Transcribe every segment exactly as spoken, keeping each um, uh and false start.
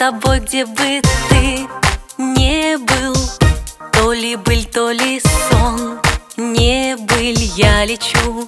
тобой, где бы ты не был. То ли быль, то ли сон, не быль, я лечу.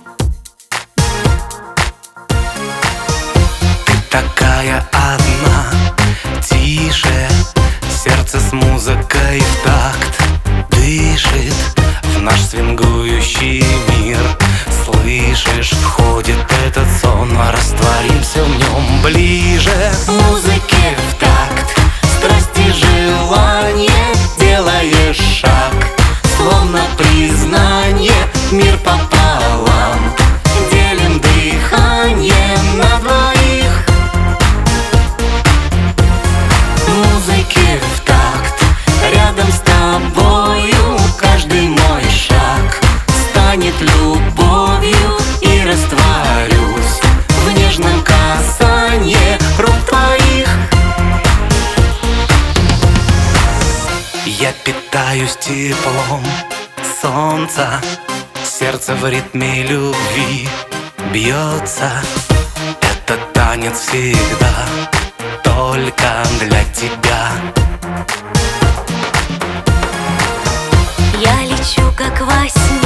Ты такая одна, тише, сердце с музыкой в такт дышит в наш свингующий мир. Слышишь, входит этот сон, растворимся в нем ближе. Музыке в такт, Страсти, желание, делаешь шаг, словно признание, мир пополам, делим дыхание на двоих. Музыке в такт, рядом с тобою каждый мой шаг станет любовью, и растворюсь в нежном касании рук твоих. Я питаюсь теплом солнца, сердце в ритме любви бьется. Этот танец всегда только для тебя. я лечу, как во сне.